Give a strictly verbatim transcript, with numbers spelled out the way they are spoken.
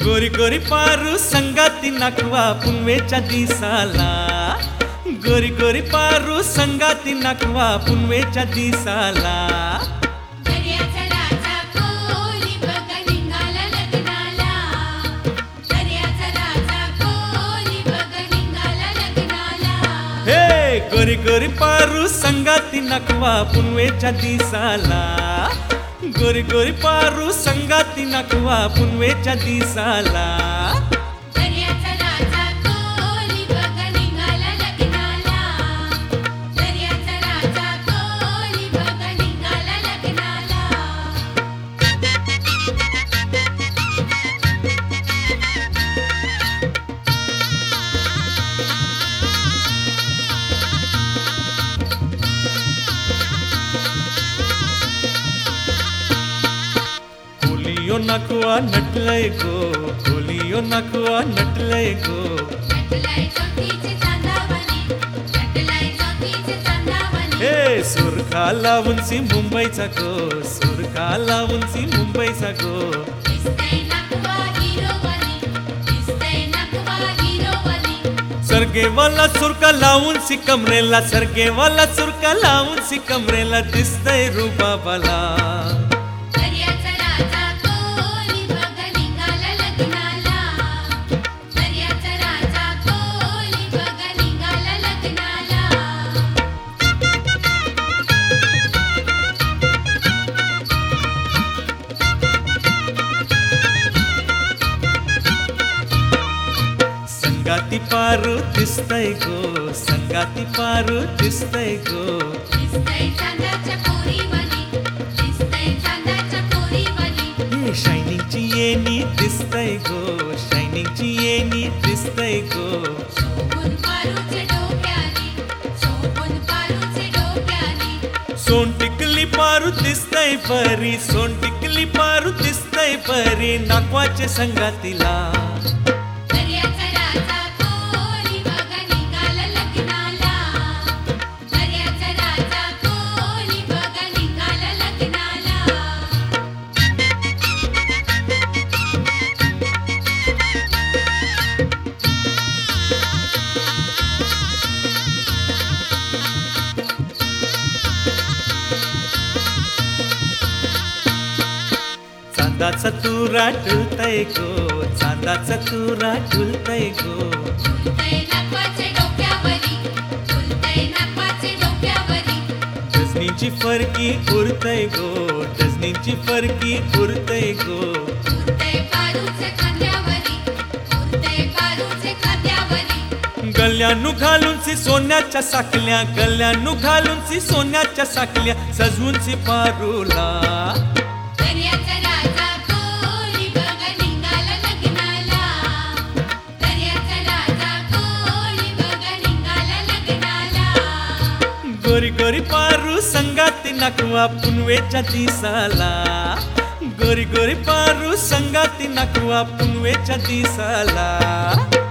गोरी गोरी पारू संगाती नाकवा पुनवेच्या दिसाला गोरी गोरी पारू संगाती नाकवा पुनवेच्या दिसाला हे गोरी गोरी पारू संगाती नाकवा पुनवेच्या दिसाला गोरी गोरी पारू संगाती नाकवा पुनवेच्या दिसाला कोलियो नखवा नटलय गो कोलियो नखवा नटलय गो हे सुरखा लावूनसी मुंबईचा गो सुरखा लावूनसी मुंबईचा गो सरगेवाला सुरका लावून सी कमरेला सरगेवाला सुरका लावून सी कमरेला दिसतय रुबाबाला संगाती पारू दिसतय गो संगाती पारू दिसतय गो हे शायनिंगची येणी दिसतय गो शायनिंगची येणी दिसतय गो सोन टिकली पारू दिसतय परी सोन टिकली पारू दिसतय परी नाकवाचे संगातीला चांदाचा तुरा टुलतय गो चांदाचा तुरा टुलतय गो डझनीची फरकी उरतय गो डझनीची फरकी उरतय गो गल्यानु घालून सी सोन्याच्या साखल्या गल्यानु घालून सी सोन्याच्या साखल्या सजवून सी पारूला गोरी गोरी पारू संगाती नाकवा पुनवेच्या दिसाला गोरी गोरी पारू संगाती नाकवा पुनवेच्या दिसाला